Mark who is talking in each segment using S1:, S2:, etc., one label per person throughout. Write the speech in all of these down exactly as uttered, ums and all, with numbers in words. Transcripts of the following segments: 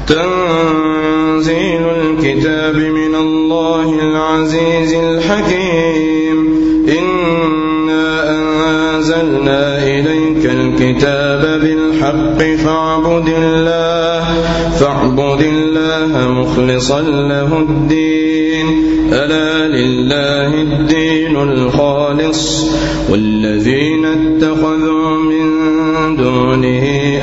S1: تنزيل الكتاب من الله العزيز الحكيم إنا أنزلنا إليك الكتاب بالحق فاعبد الله فاعبد الله مخلصا له الدين ألا لله الدين الخالص والذين اتخذوا من دونه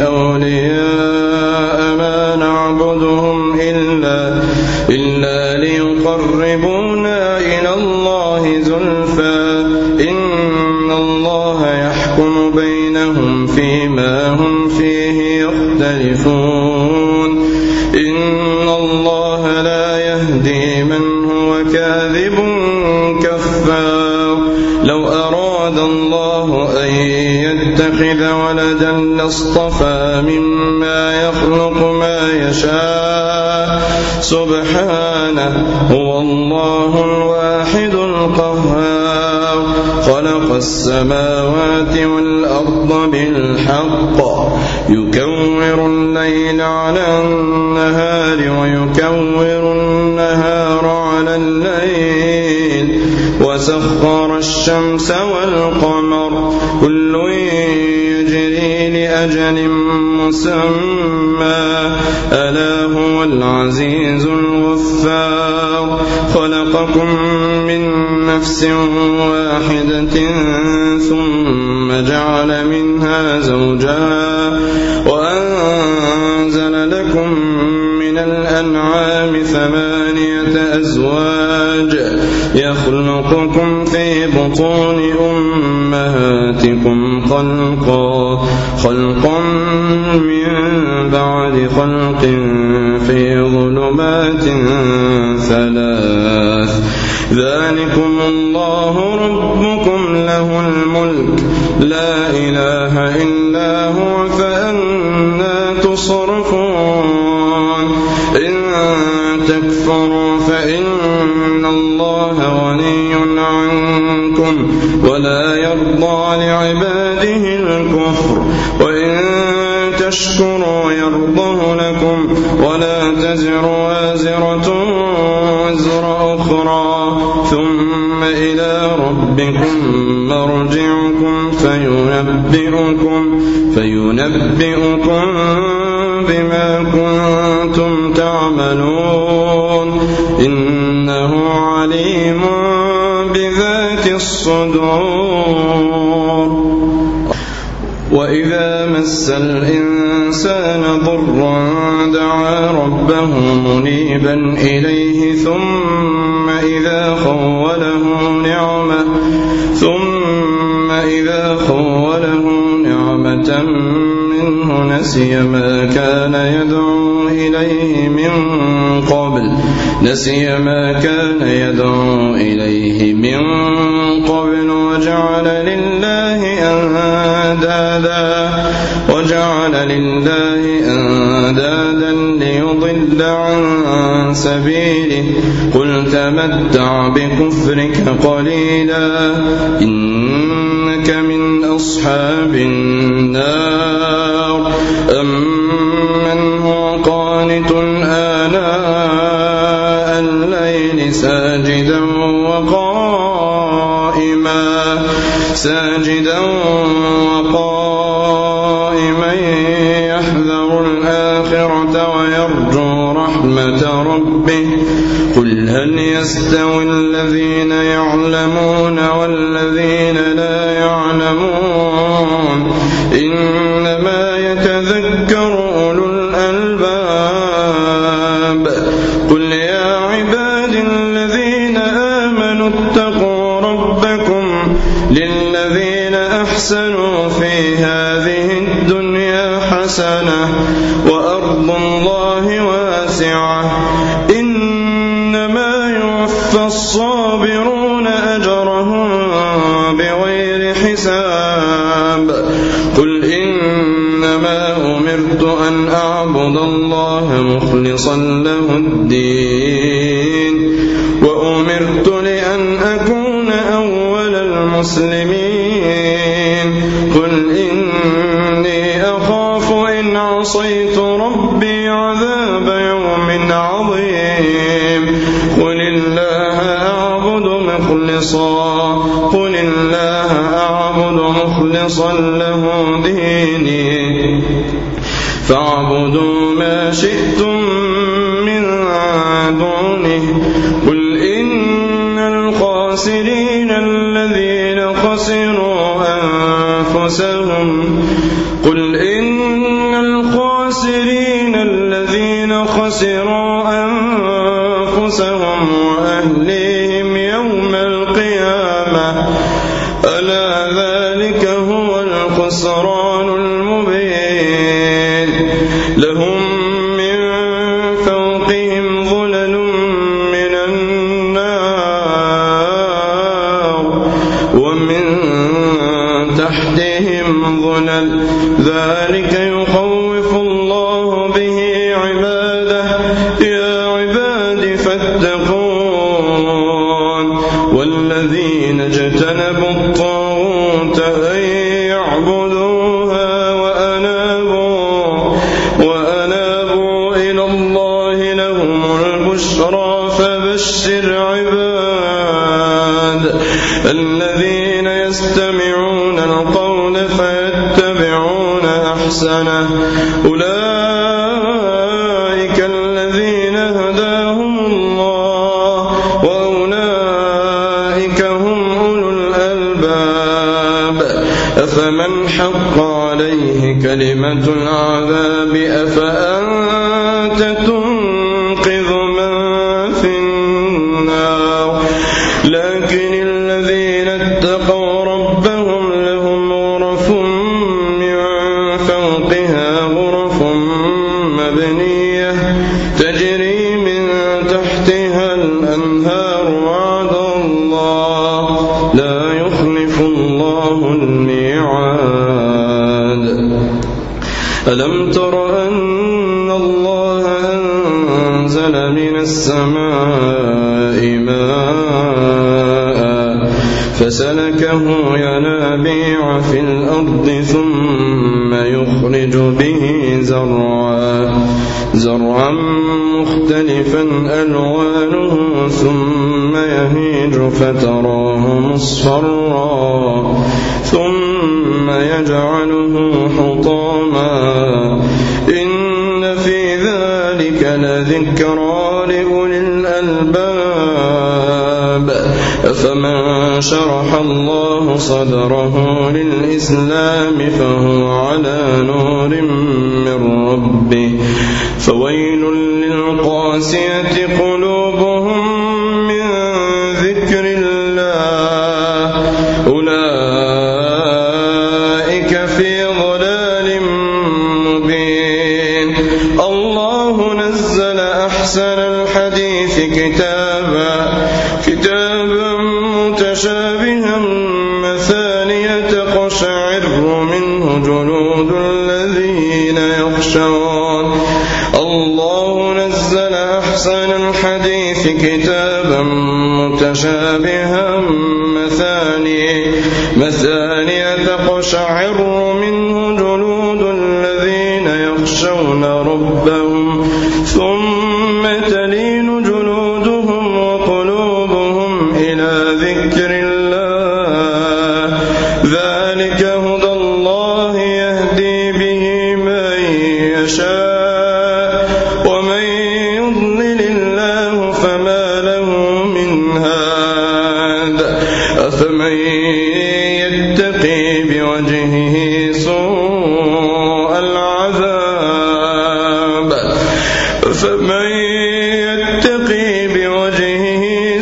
S1: أولياء ما نعبدهم إلا, إلا ليقربونا إلى الله زلفى إن الله يحكم بينهم فيما هم فيه يختلفون إن الله لا يهدي من هو كاذب كفار لو أراد الله أن يتخذ ولدا لاصطفى مما يخلق ما يشاء سبحانه هو الله الواحد القهار خلق السماوات والأرض بالحق يكور الليل على النهار ويكور النهار على الليل وسخر الشمس والقمر كل يجري لأجل مسمى ألا هو العزيز الغفار خلقكم من نفس واحدة ثم جعل منها زوجها وأنزل لكم من الأنعام ثمانية أزواج يخلقكم في بطون أمهاتكم خلقا خلقا من بعد خلق في ظلمات ثلاث ذلكم الله ربكم له الملك لا إله إلا هو فأنى تصرفون إن تكفروا فإن الله غني عنكم ولا يرضى لعباده الكفر وإن تشكروا يرضه لكم ولا تزر وازرة وزر أخرى ثم إلى ربكم مرجعكم فينبئكم فينبئكم بما كنتم تعملون إنه عليم بذات الصدور وإذا مس الإنسان ضر دعا ربه منيبا إليه ثم إذا خوله نعمة ثم إذا خوله نعمة منه نسي ما كان يدعو إليه من قبل نسي ما كان يدعو إليه من قبل وجعل لله أندادا وجعل لله أندادا ليضل عن سبيله قل تمتع بكفرك قليلا إنك من أصحاب النار أمن هو قانت آناء الليل ساجدا وقائما ساجدا وقائما يحذر الآخرة ويرجو رحمة ربه قل هل يستوي الذين يعلمون والذين لا يعلمون إنما يتذكر أولو الألباب قل يا عبادي الذين آمنوا اتقوا ربكم للذين أحسنوا في هذه الدنيا حسنة وأرض الله واسعة إنما يوفى الصابرون أجرهم بغير حساب قل إنما أمرت أن أعبد الله مخلصا له الدين وأمرت لأن أكون أول المسلمين قل إني أخاف إن عصيت ربي ربي عذاب يوم عظيم قل الله أعبد مخلصا قل الله أعبد مخلصا له ديني فاعبدوا ما شئتم من دونه قل إن الخاسرين الذين خسروا أنفسهم قل إن الخاسرين الذين خسروا أنفسهم وأهليهم يوم القيامة ألا ذلك هو الخسران المبين لهم من فوقهم ظلل من النار ومن تحتهم ظلل ذلك يخوف الله به عباده يا عباد فاتقون والذين اجتنبوا الطاغوت أن يعبدوها وأنابوا وأنابوا إلى الله لهم البشرى فبشر عباد الذين يستمعون القول فيتبعون أحسنه أولئك الذين هداهم الله وأولئك هم أولو الألباب أفمن حق عليه كلمة العذاب أفأنت تنقذ من في النار لكن الذين اتقوا ربهم لهم غرف من فوقها غرف مبنية تجري من تحتها الأنهار وعد الله لا يخلف الله الميعاد ألم تر أن الله أنزل من السماء ماء فسلكه ينابيع في الأرض ثم يخرج به زرعا زرعا مختلفا ألوانه ثم يهيج فتراه مصفرا ثم يجعله حطاما إن في ذلك لذكرى لأولي الألباب أفمن شرح الله صدره للإسلام فهو على نور من ربه فويل للقاسية قلوبهم من ذكر الله أولئك في ضلال مبين الله نزل أحسن الحديث كتابا كتابا متشابها مثانية تقشعر منه جلود الذين يخشون الله نزل أحسن الحديث كتابا متشابها مثانية مثانية تقشعر منه جلود الذين يخشون ربهم ثم تلين جلودهم وقلوبهم إلى ذكر الله ذلك هدى الله يهدي به من يشاء ومن يضلل الله فما له من هاد أفمن يتقي بوجهه سوء العذاب فمن يتقي بوجهه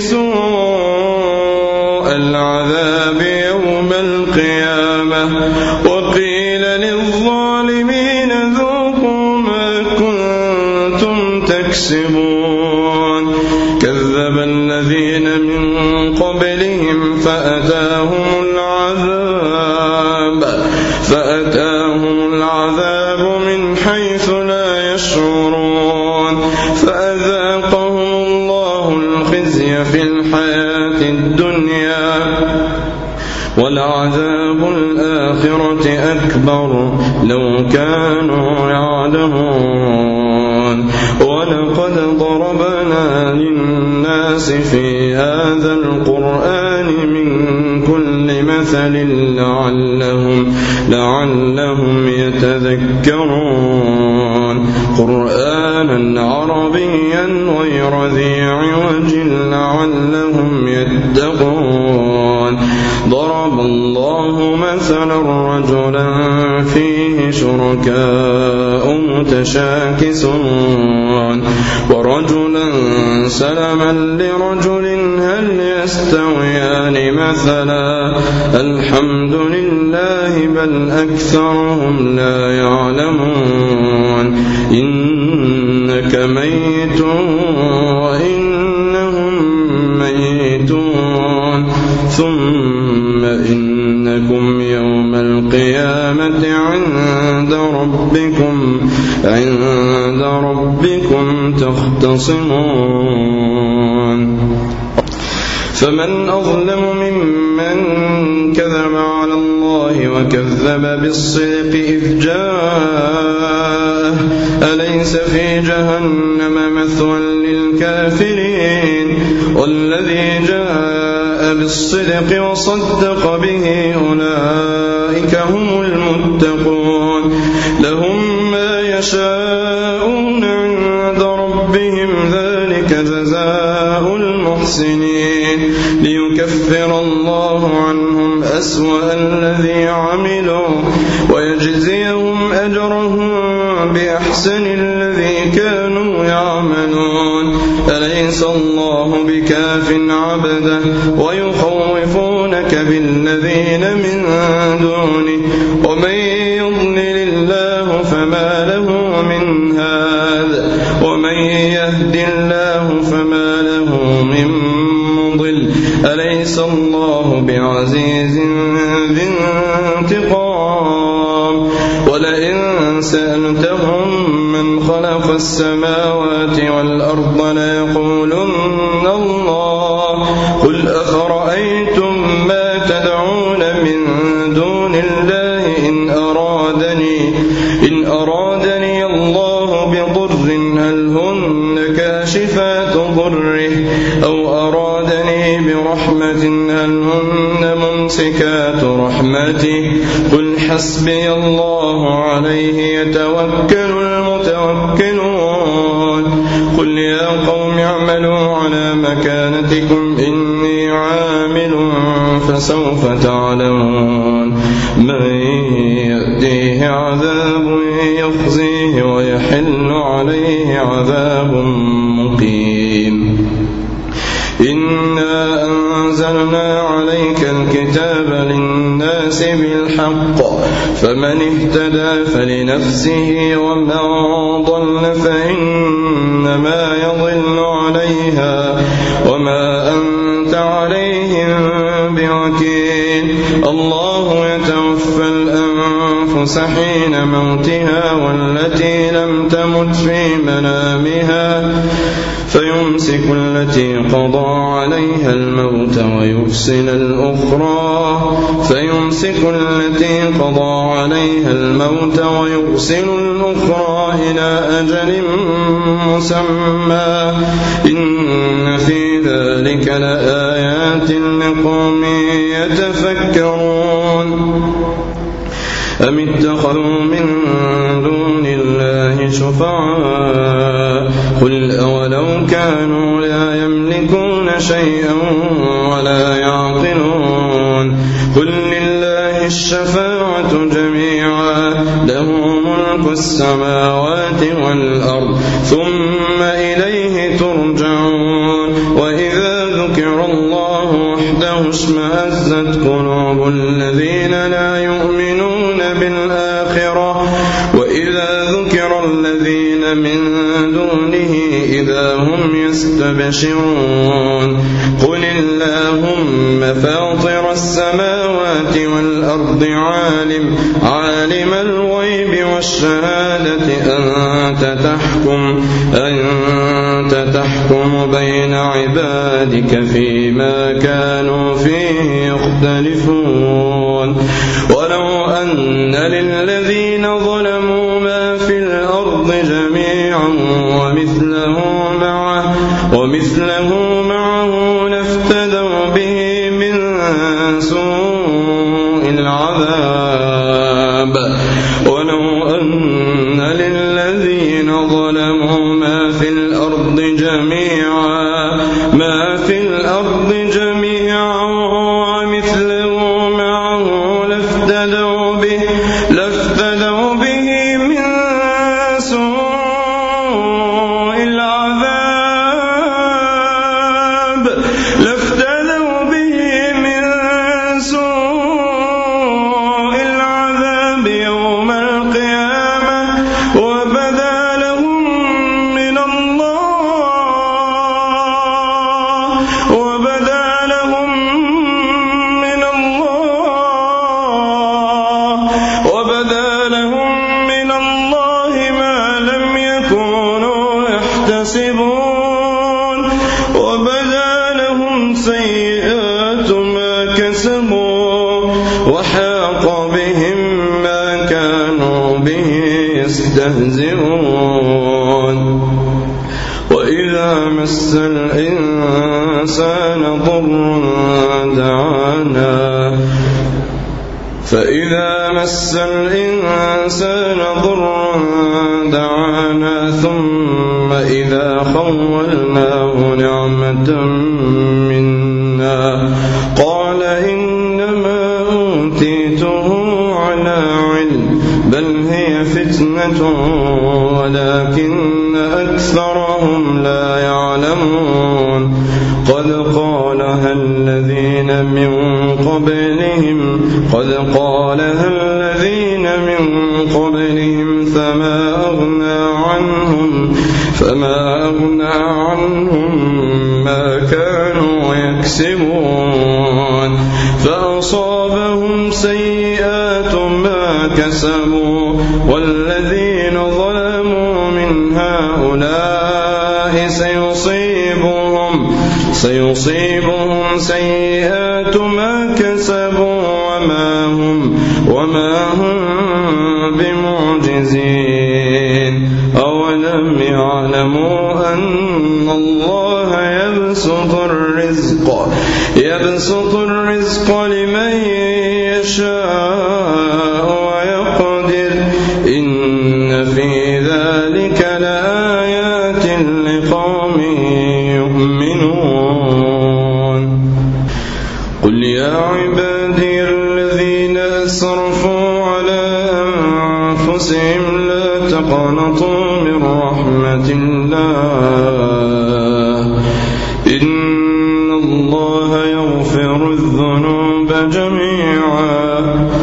S1: سوء العذاب يوم القيامة وقيل للظالمين ذوقوا ما كنتم تكسبون كذب الذين من قبلهم فأتاهم العذاب فأتاهم العذاب من حيث لا يشعرون فأذاقهم الله الخزي في الحياة الدنيا ولعذاب الآخرة أكبر لو كانوا يعلمون ولقد ضربنا للناس في هذا القرآن من كل مثل لعلهم, لعلهم يتذكرون قرآنا عربيا غير ذي عوج لعلهم يتقون ضرب الله مثلا رجلا فيه شركاء متشاكسون ورجلا سلما لرجل هل يستويان مثلا الحمد لله بل أكثرهم لا يعلمون إنك ميت وإنهم ميتون ثم إنكم يوم القيامة عند ربكم عند ربكم تختصمون فمن أظلم ممن كذب على الله وكذب بالصدق إذ جاءه أليس في جهنم مثوى للكافرين والذي جاء بالصدق وصدق به أولئك هم المتقون لهم ما يشاءون عند ربهم ذلك جزاء المحسنين ليكفر الله عنهم أسوأ الذي عملوا ويجزيهم أجرهم بأحسن الذي كانوا يعملون أليس الله بكاف عبده ويخوفونك بالذين من دونه ومن يضلل الله فما له من هاد ومن يهد الله فما له من مضل أليس الله بعزيز ذي انتقام ولئن سألتهم من خلق السماوات والأرض ليقولن الله قل أفرأيتم ما تدعون من دون الله إن أرادني إن أرادني الله بضر هل هن كاشفات ضره أو أرادني برحمة هل هن ممسكات رحمته قل حسبي الله عليه يتوكل المتوكلون قل يا قوم اعملوا على مكانتكم إني عامل فسوف تعلمون من يأتيه عذاب يخزيه ويحل عليه عذاب مقيم إنا أنزلنا عليك الكتاب للناس بالحق فمن اهتدى فلنفسه ومن ضل فإنما يضل عليها وما أنت عليهم بوكيل الله يتوفى الأنفس حين موتها والتي لم تمت في منامها فيمسك التي قضى عليها الموت ويرسل الأخرى فيمسك التي قضى عليها الموت ويرسل الأخرى إلى أجل مسمى إن في ذلك لآيات لقوم يتفكرون أم اتخذوا من دون الله شفعاء قل أولو كانوا لا يملكون شيئا ولا يعقلون قل لله الشفاعة جميعا له ملك السماوات والأرض ثم إليه ترجعون وإذا ذكر الله وحده اشمأزت قلوب الذين لا يؤمنون بالآخرة وإذا ذكر الذين من دونه إذا هم يستبشرون قل اللهم فاطر السماوات والأرض عالم عالم الغيب والشهادة أنت تحكم أنت تحكم بين عبادك فيما كانوا فيه يختلفون ولو أن للذين ظلموا ما في الأرض جميعا ومثله معه, ومثله معه لافتدوا به من سوء العذاب ولو أن للذين ظلموا ما في الأرض جميعا ما في الأرض جميعا ومثله معه لافتدوا به لافتدوا به من سوء العذاب لافتدوا به من سوء العذاب يوم القيامة وبدا لهم من الله وبدا لهم من الله وبدا لهم من الله ما لم يكونوا يحتسبون وبدا لهم سيئات ما كسبوا وحاق بهم ما كانوا به يستهزئون وإذا مس الإنسان ضر دعانا فإذا مس الإنسان ضر دعانا ثم إذا خولناه نعمة منا قال إنما أوتيته على علم بل هي فتنة ولكن أكثرهم لا يعلمون قد قالها الذين من قبلهم قد قالها الذين من قبلهم فما أغنى عنهم فما أغنى عنهم ما كانوا يكسبون فأصابهم سيئات ما كسبوا والذين ظلموا من هؤلاء سيصيبهم سيصيبهم سيئات ما كسبوا وما هم وما هم بمعجزين أولم يعلموا أن الله يبسط الرزق يبسط الرزق لمن يشاء ويقدر إن في ذلك لآيات لقوم يؤمنون قل يا عبادي الذين أسرفوا على أنفسهم لا تقنطوا من رحمة الله إن الله يغفر الذنوب جميعا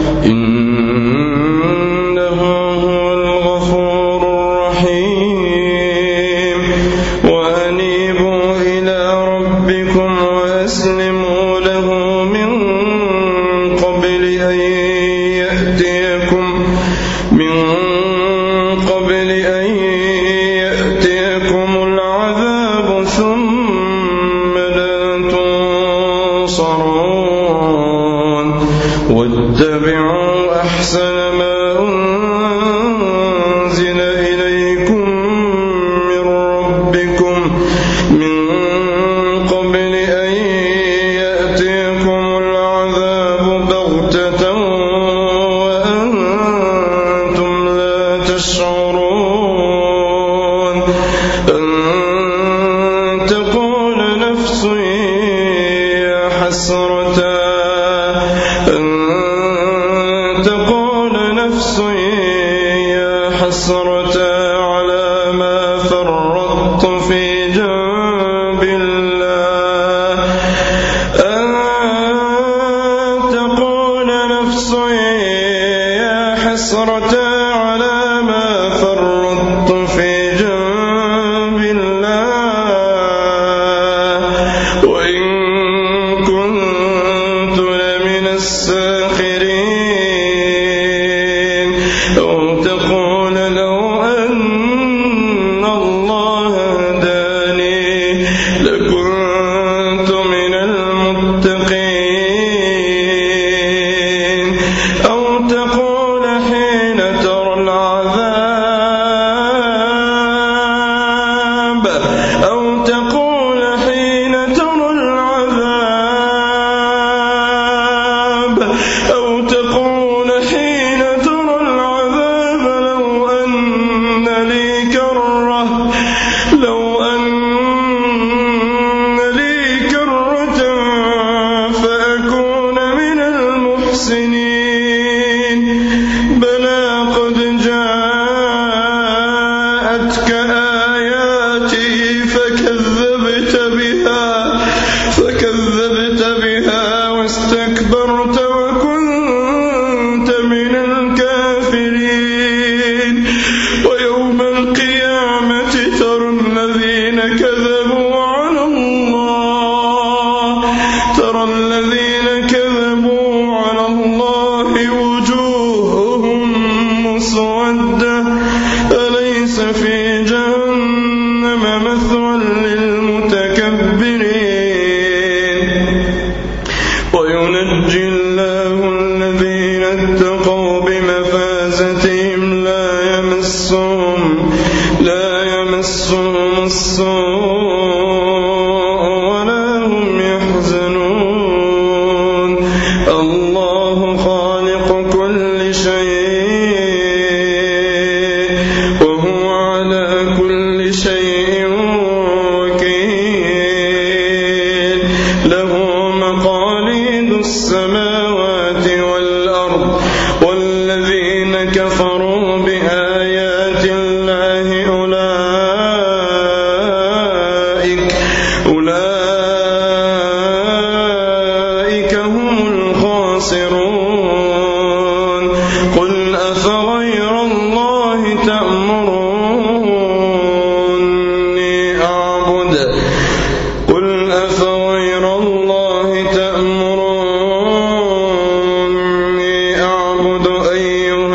S1: إنه هو الغفور الرحيم وأنيبوا إلى ربكم وأسلموا له من قبل أن يأتيكم من قبل أن يأتيكم العذاب ثم لا تنصرون واتبعوا أحسن ما أنزل إليكم من ربكم من قبل أن يأتيكم العذاب بغتة وأنتم لا تشعرون أن تقول نفس يا حسرة أن تقول نفس يا حسرة على ما فرطت في جنب الله أن تقول نفس يا حسرة على ما فرطت في جنب الله وإن كنت لمن الساخرين أو تقول لو أن الله هداني أو تقول حين ترى العذاب أو تقول حين ترى العذاب لو أن لي كرة لو أن لي كرة فأكون من المحسنين بلى قد جاءتك آياتي فكذبت بها فكذبت بها واستكبرت وكنت من الكافرين ويوم القيامة ترى الذين كذبوا على الله ترى الذين كذبوا على الله وجوههم مسودة أليس في جهنم مثوى للمتكبرين وينجي الله الذين اتقوا بمفازتهم لا يمسهم لا يمسهم السوء ولا هم يحزنون الله خالق كل شيء وهو على كل شيء وكيل له مقاليد السماوات والأرض والذين كفروا بآيات الله أولئك أولئك هم الخاسرون قل أفغير الله تأمروني أعبد قل أفغير الله تأمروني أعبد أيها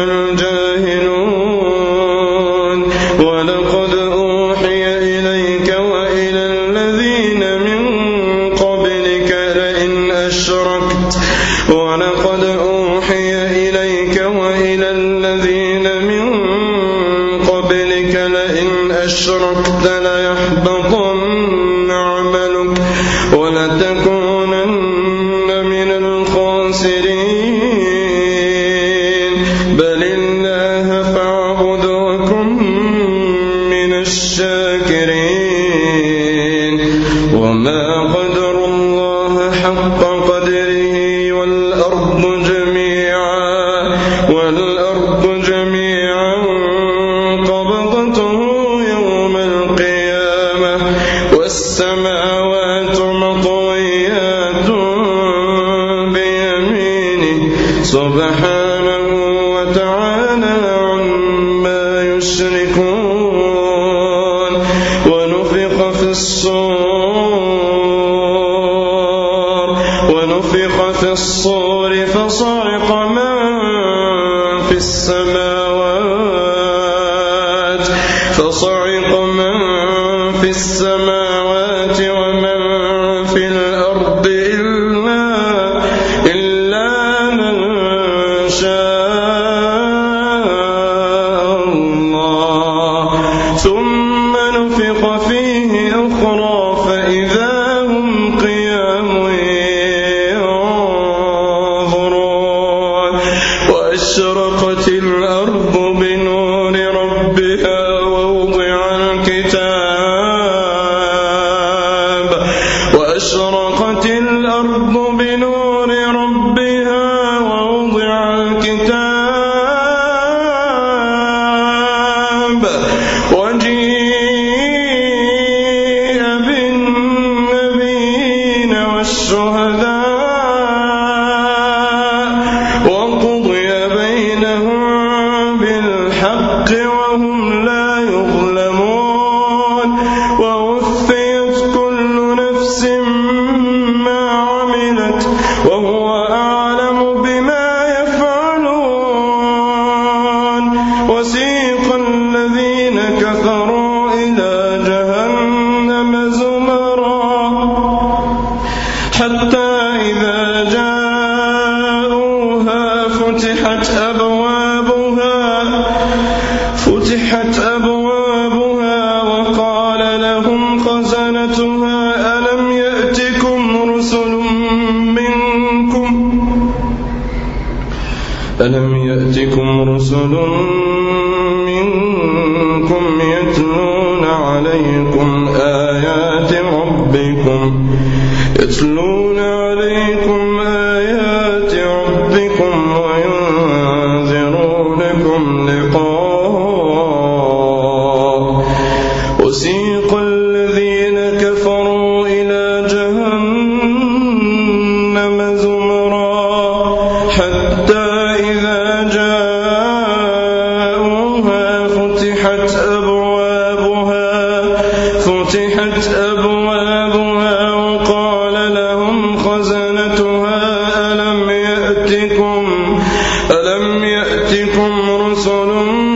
S1: الجاهلون ولقد أوحي إليك وإلى الذين من قبلك لئن أشركت ولقد أوحي إليك وإلى الذين من قبلك لئن أشركت ليحبطن عملك ولتكونن من الخاسرين بل الله فاعبد وكن من الشاكرين وما قدر الله حق قدره والأرض جميعا والأرض جميعا قبضته يوم القيامة والسماوات مطويات بيمينه سبحانه وتعالى عما يشركون ونفخ في الصور ونفخ في الصور فصعق من في السماوات فصعق من في السماوات ومن في الأرض إلا إلا من شاء الله ثم نفخ فيه أخرى فإذا هم قيام ينظرون وأشرقت الأرض بنور ربها ووضع الكتاب وأشرقت الأرض بنور ربها ووضع الكتاب وجيء بالنبيين والشهداء وقضي بينهم بالحق وهم لا يظلمون ووفيت كل نفس ما عملت وهو أعلم بما يفعلون وسيق الذين كفروا إلى جهنم زمرا حتى إذا جاءوها فتحت أبوابها فتحت أبوابها وقال لهم رسل منكم يتلون عليكم آيات ربكم يتلون عليكم آيات ربكم وينذرونكم لقاء وسيق الذين كفروا إلى جهنم زمرا حتى إذا جاءوها فتحت أبوابها فتحت أبوابها وقال لهم خزنتها ألم يأتكم ألم يأتكم رسل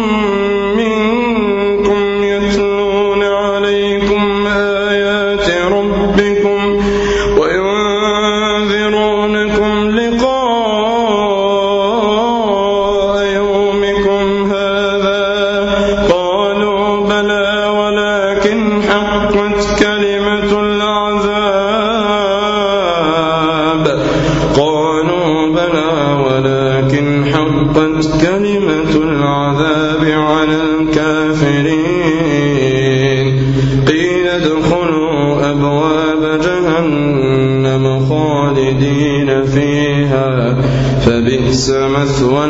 S1: منكم يتلون عليكم آيات ربكم وينذرونكم لقاء يومكم هذا قالوا بلى ولكن حقت كلمة العذاب قالوا بلى ولكن حقت كلمة العذاب على الكافرين قيل ادخلوا أبواب جهنم خالدين فيها فبئس مثوى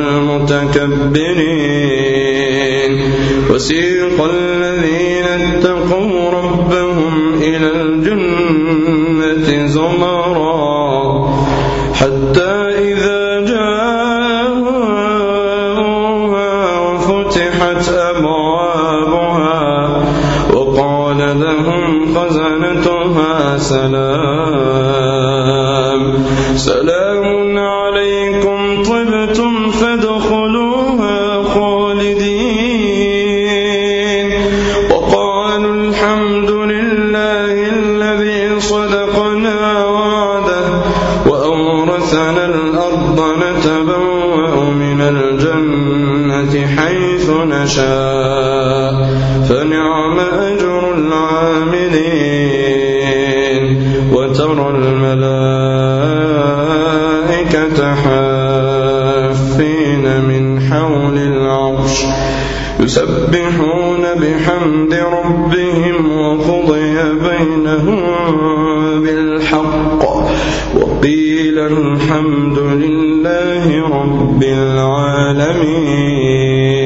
S1: المتكبرين وسيق الذين اتقوا ربهم إلى الجنة زمرا حتى إذا جاءوها وفتحت أبوابها وقال لهم خزنتها سلام سلام عليكم طبتم فادخلوها خالدين وقالوا الحمد لله الذي صدقنا وعده وأورثنا الأرض نتبوأ من الجنة حيث نشاء فنعم أجر العاملين وترى الملائكة حافين من حول العرش يسبحون بحمد ربهم وقضي بينهم بالحق وقيل الحمد لله رب العالمين.